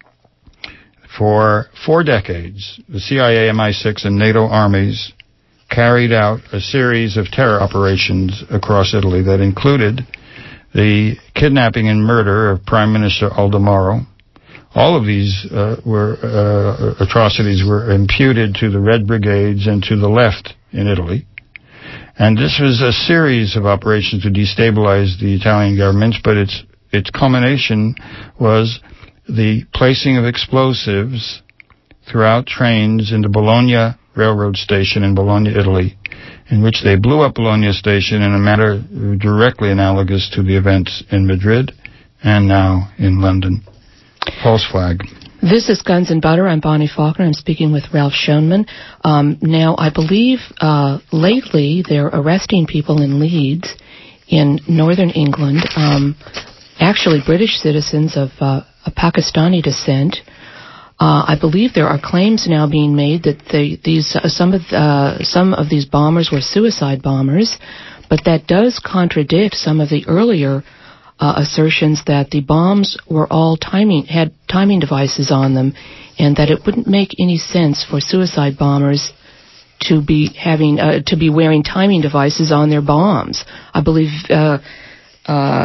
For four decades, the C I A, M I six, and NATO armies carried out a series of terror operations across Italy that included the kidnapping and murder of Prime Minister Aldo Moro. All of these uh, were uh, atrocities were imputed to the Red Brigades and to the left in Italy. And this was a series of operations to destabilize the Italian government, but its its culmination was the placing of explosives throughout trains in the Bologna railroad station in Bologna, Italy, in which they blew up Bologna station in a manner directly analogous to the events in Madrid and now in London. False flag. This is Guns and Butter. I'm Bonnie Faulkner. I'm speaking with Ralph Schoenman. Um, now, I believe uh, lately they're arresting people in Leeds in northern England, um, actually British citizens of, uh, of Pakistani descent, Uh, I believe there are claims now being made that they, these uh, some of uh, some of these bombers were suicide bombers, but that does contradict some of the earlier uh, assertions that the bombs were all timing had timing devices on them, and that it wouldn't make any sense for suicide bombers to be having uh, to be wearing timing devices on their bombs. I believe uh, uh,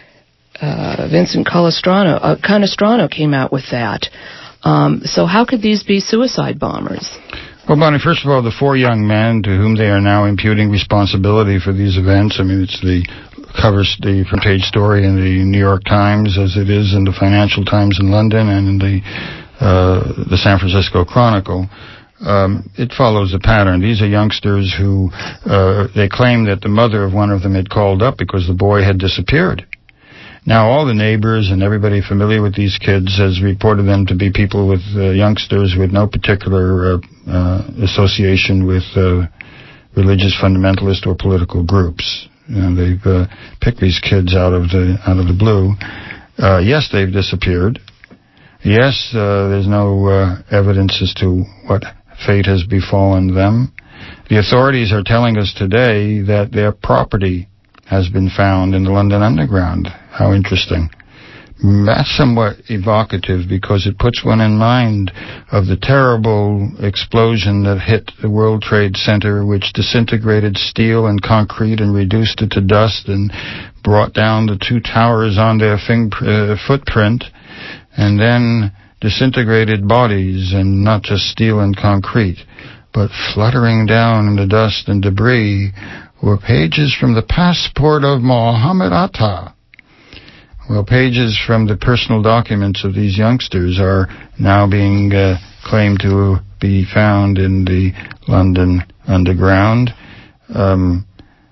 uh, Vincent Calastrano, uh, Canestrano came out with that. Um, so how could these be suicide bombers? Well, Bonnie, first of all, the four young men to whom they are now imputing responsibility for these events, I mean, it's the covers the front page story in the New York Times, as it is in the Financial Times in London and in the uh, the San Francisco Chronicle. Um, it follows a pattern. These are youngsters who uh, they claim that the mother of one of them had called up because the boy had disappeared. Now, all the neighbors and everybody familiar with these kids has reported them to be people with uh, youngsters with no particular uh, uh, association with uh, religious fundamentalist or political groups. You know, they've uh, picked these kids out of the out of the blue. Uh, yes, they've disappeared. Yes, uh, there's no uh, evidence as to what fate has befallen them. The authorities are telling us today that their property has been found in the London Underground. How interesting. That's somewhat evocative because it puts one in mind of the terrible explosion that hit the World Trade Center, which disintegrated steel and concrete and reduced it to dust and brought down the two towers on their fing- uh, footprint, and then disintegrated bodies, and not just steel and concrete, but fluttering down in the dust and debris were pages from the passport of Mohammed Atta. Well, pages from the personal documents of these youngsters are now being uh, claimed to be found in the London Underground. Um,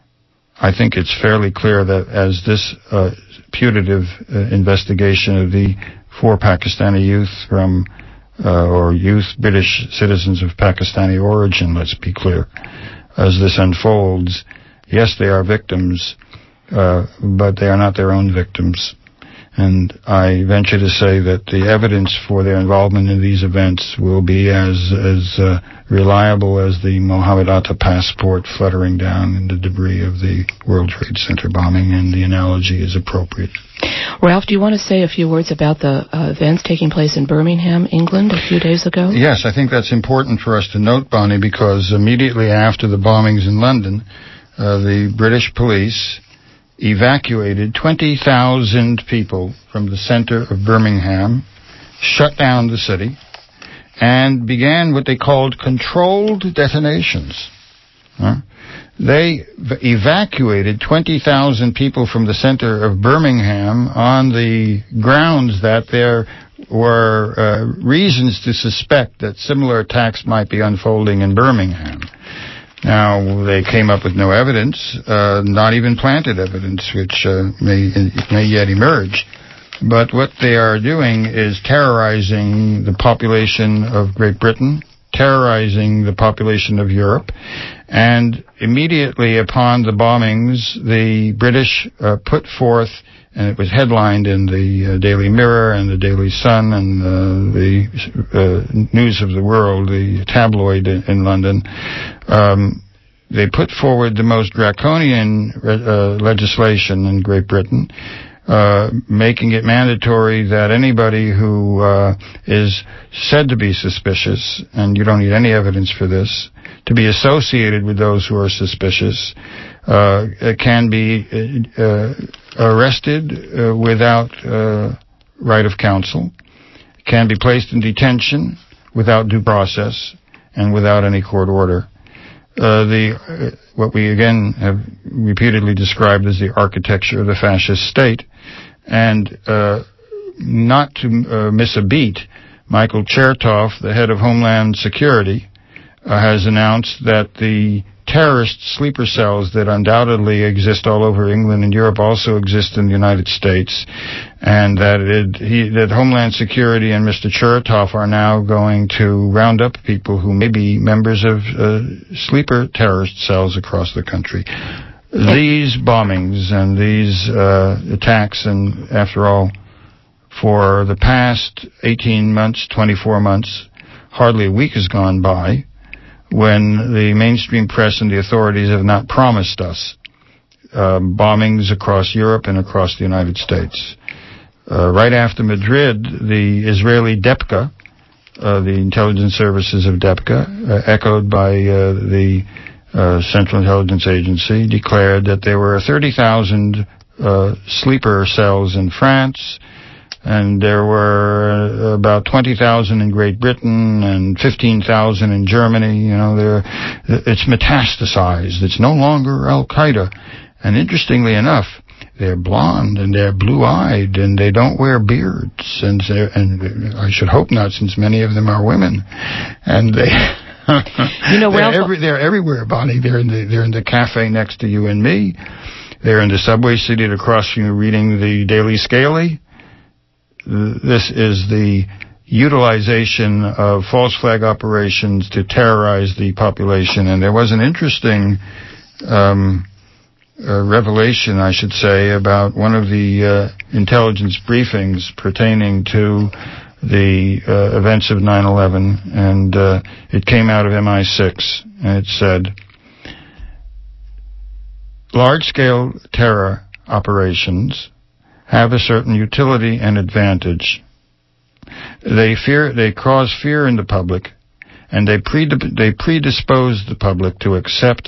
I think it's fairly clear that as this uh, putative uh, investigation of the four Pakistani youth from, uh, or youth British citizens of Pakistani origin, let's be clear, as this unfolds, yes, they are victims, uh, but they are not their own victims. And I venture to say that the evidence for their involvement in these events will be as as uh, reliable as the Mohammed Atta passport fluttering down in the debris of the World Trade Center bombing, and the analogy is appropriate. Ralph, do you want to say a few words about the uh, events taking place in Birmingham, England, a few days ago? Yes, I think that's important for us to note, Bonnie, because immediately after the bombings in London, uh, the British police evacuated twenty thousand people from the center of Birmingham, shut down the city, and began what they called controlled detonations. Huh? They v- evacuated twenty thousand people from the center of Birmingham on the grounds that there were uh, reasons to suspect that similar attacks might be unfolding in Birmingham. Now, they came up with no evidence, uh, not even planted evidence, which uh, may, may yet emerge. But what they are doing is terrorizing the population of Great Britain, terrorizing the population of Europe, and immediately upon the bombings, the British uh, put forth, and it was headlined in the uh, Daily Mirror and the Daily Sun and uh, the uh, News of the World, the tabloid in, in London. Um, they put forward the most draconian uh, legislation in Great Britain, uh, making it mandatory that anybody who uh, is said to be suspicious, and you don't need any evidence for this, to be associated with those who are suspicious, uh, can be uh, arrested uh, without uh, right of counsel, can be placed in detention without due process, and without any court order. Uh, the uh, what we again have repeatedly described as the architecture of the fascist state. And uh, not to uh, miss a beat, Michael Chertoff, the head of Homeland Security, uh, has announced that the terrorist sleeper cells that undoubtedly exist all over England and Europe also exist in the United States, and that it, he, that Homeland Security and Mister Chertoff are now going to round up people who may be members of uh, sleeper terrorist cells across the country. These bombings and these uh, attacks, and after all, For the past eighteen months, twenty-four months, hardly a week has gone by when the mainstream press and the authorities have not promised us uh, bombings across Europe and across the United States. Uh, right after Madrid, the Israeli DEPCA, uh, the intelligence services of DEPCA, uh, echoed by uh, the uh, Central Intelligence Agency, declared that there were thirty thousand uh, sleeper cells in France, and there were about twenty thousand in Great Britain and fifteen thousand in Germany. You know, they're, it's metastasized. It's no longer Al-Qaeda. And interestingly enough, they're blonde and they're blue-eyed and they don't wear beards. And, and I should hope not, since many of them are women. And they... you know, they're, every, they're everywhere, Bonnie. They're in the they're in the cafe next to you and me. They're in the subway seated across from you reading the Daily Scaly. This is the utilization of false flag operations to terrorize the population. And there was an interesting um, uh, revelation, I should say, about one of the uh, intelligence briefings pertaining to the uh, events of nine eleven. And uh, it came out of M I six. And it said, large-scale terror operations have a certain utility and advantage. They fear, they cause fear in the public, and they predip- they predispose the public to accept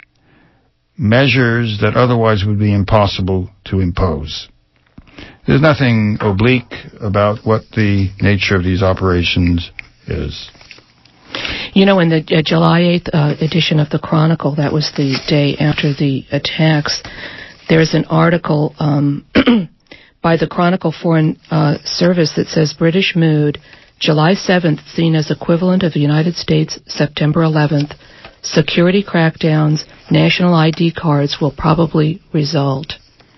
measures that otherwise would be impossible to impose. There's nothing oblique about what the nature of these operations is. You know, in the uh, July eighth uh, edition of the Chronicle, that was the day after the attacks, there's an article um, by the Chronicle Foreign uh, Service that says British mood, July seventh seen as equivalent of the United States September eleventh. Security crackdowns, national I D cards will probably result.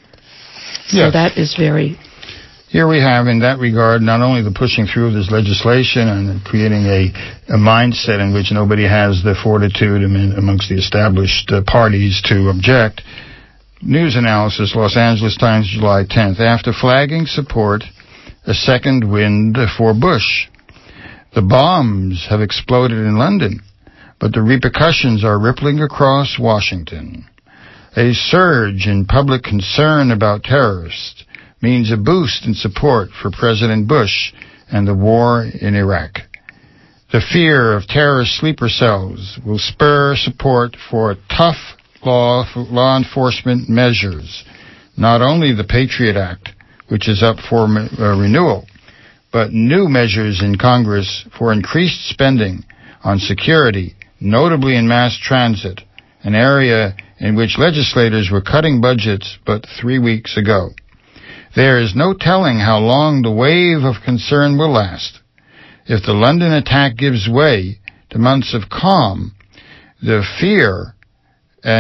So yes. That is very... Here we have, in that regard, not only the pushing through of this legislation and creating a, a mindset in which nobody has the fortitude amongst the established uh, parties to object. News analysis, Los Angeles Times, July tenth. After flagging support, a second wind for Bush. The bombs have exploded in London, but the repercussions are rippling across Washington. A surge in public concern about terrorists means a boost in support for President Bush and the war in Iraq. The fear of terrorist sleeper cells will spur support for tough law, law enforcement measures, not only the Patriot Act, which is up for uh, renewal, but new measures in Congress for increased spending on security, notably in mass transit, an area in which legislators were cutting budgets but three weeks ago. There is no telling how long the wave of concern will last. If the London attack gives way to months of calm, the fear, uh,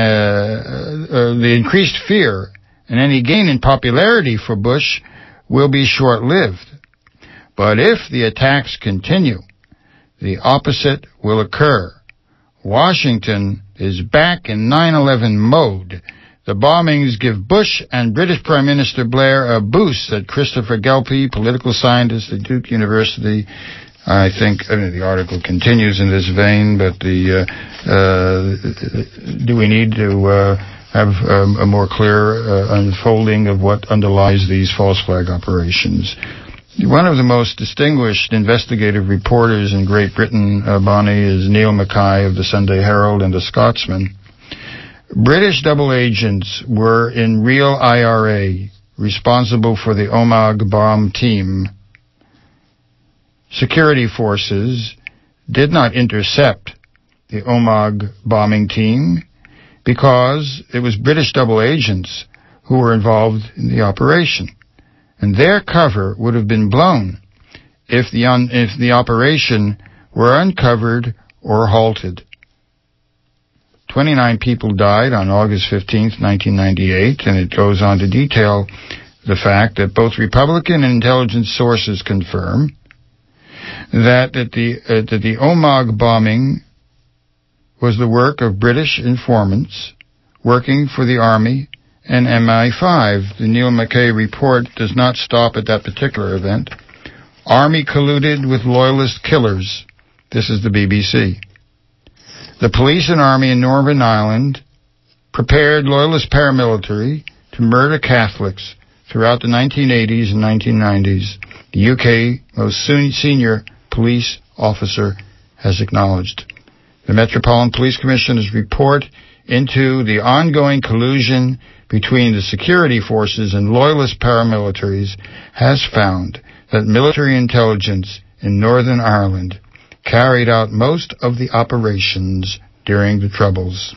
uh, the increased fear, and any gain in popularity for Bush will be short-lived. But if the attacks continue, the opposite will occur. Washington is back in nine eleven mode. The bombings give Bush and British Prime Minister Blair a boost, said Christopher Gelpi, political scientist at Duke University. I think I mean, the article continues in this vein, but the uh, uh, do we need to uh, have um, a more clear uh, unfolding of what underlies these false flag operations? One of the most distinguished investigative reporters in Great Britain, uh, Bonnie, is Neil Mackay of the Sunday Herald and the Scotsman. British double agents were in real I R A, responsible for the Omagh bomb team. Security forces did not intercept the Omagh bombing team because it was British double agents who were involved in the operation. And their cover would have been blown if the un- if the operation were uncovered or halted. twenty-nine people died on August fifteenth, nineteen ninety-eight, and it goes on to detail the fact that both Republican and intelligence sources confirm that, that, the, uh, that the Omagh bombing was the work of British informants working for the Army and M I five. The Neil McKay report does not stop at that particular event. Army colluded with loyalist killers. This is the B B C. The police and army in Northern Ireland prepared loyalist paramilitary to murder Catholics throughout the nineteen eighties and nineteen nineties. The U K most senior police officer has acknowledged. The Metropolitan Police Commissioner's report into the ongoing collusion between the security forces and loyalist paramilitaries has found that military intelligence in Northern Ireland carried out most of the operations during the Troubles.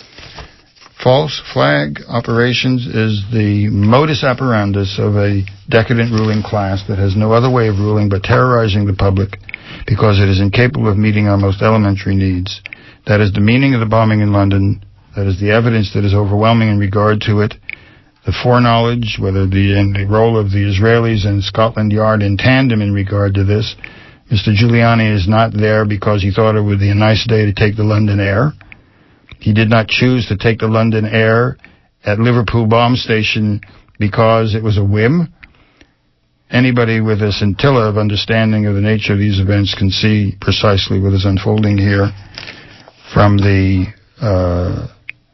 False flag operations is the modus operandus of a decadent ruling class that has no other way of ruling but terrorizing the public because it is incapable of meeting our most elementary needs. That is the meaning of the bombing in London. That is the evidence that is overwhelming in regard to it. The foreknowledge, whether the, and the role of the Israelis and Scotland Yard in tandem in regard to this. Mister Giuliani is not there because he thought it would be a nice day to take the London Air. He did not choose to take the London Air at Liverpool bomb station because it was a whim. Anybody with a scintilla of understanding of the nature of these events can see precisely what is unfolding here. From the uh,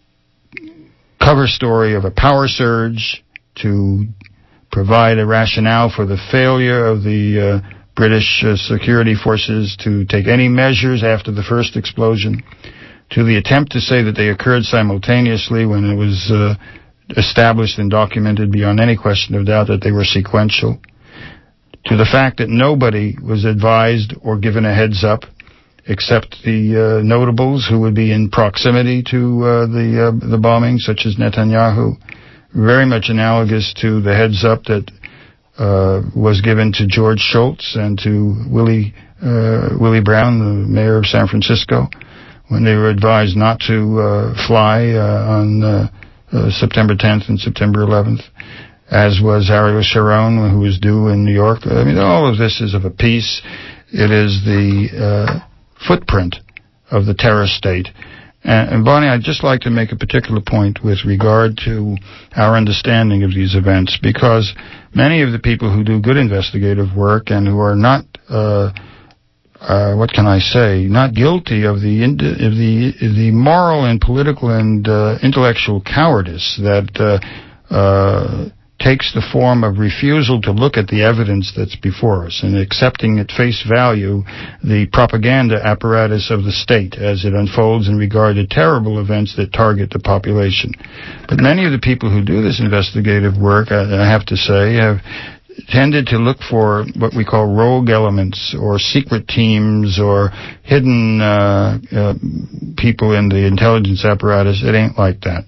cover story of a power surge to provide a rationale for the failure of the uh, British uh, security forces to take any measures after the first explosion, to the attempt to say that they occurred simultaneously when it was uh, established and documented beyond any question of doubt that they were sequential, to the fact that nobody was advised or given a heads up except the uh, notables who would be in proximity to uh, the uh, the bombing, such as Netanyahu, very much analogous to the heads up that uh, was given to George Shultz and to Willie uh, Willie Brown, the mayor of San Francisco, when they were advised not to uh, fly uh, on uh, uh, September tenth and September eleventh, as was Ariel Sharon, who was due in New York. I mean, all of this is of a piece. It is the uh, footprint of the terror state. And, and Bonnie, I'd just like to make a particular point with regard to our understanding of these events, because many of the people who do good investigative work and who are not uh, Uh, what can I say, not guilty of the of the the moral and political and uh, intellectual cowardice that uh, uh, takes the form of refusal to look at the evidence that's before us and accepting at face value the propaganda apparatus of the state as it unfolds in regard to terrible events that target the population. But many of the people who do this investigative work, I, I have to say, have tended to look for what we call rogue elements or secret teams or hidden uh, uh, people in the intelligence apparatus. It ain't like that.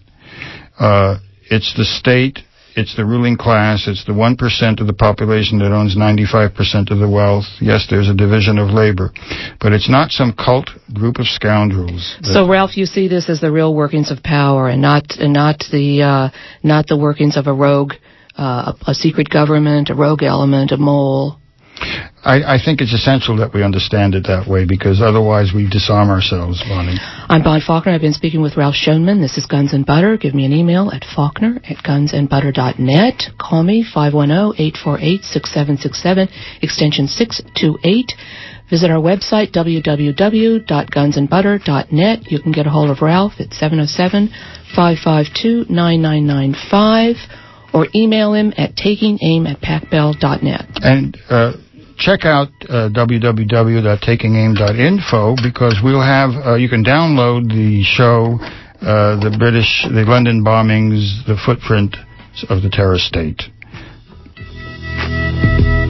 Uh, it's the state, it's the ruling class, it's the one percent of the population that owns ninety-five percent of the wealth. Yes, there's a division of labor, but it's not some cult group of scoundrels. So, Ralph, you see this as the real workings of power and not, and not the uh, not the workings of a rogue Uh, a, a secret government, a rogue element, a mole. I, I think it's essential that we understand it that way, because otherwise we disarm ourselves, Bonnie. I'm Bon Faulkner. I've been speaking with Ralph Schoenman. This is Guns and Butter. Give me an email at faulkner at guns and butter dot net. Call me, five one zero, eight four eight, six seven six seven, extension six two eight. Visit our website, w w w dot guns and butter dot net. You can get a hold of Ralph at seven oh seven, five five two, nine nine nine five. Or email him at taking aim at pac bell dot net. And uh, check out uh, w w w dot taking aim dot info, because we'll have, uh, you can download the show, uh, the British, the London bombings, the footprint of the terror state.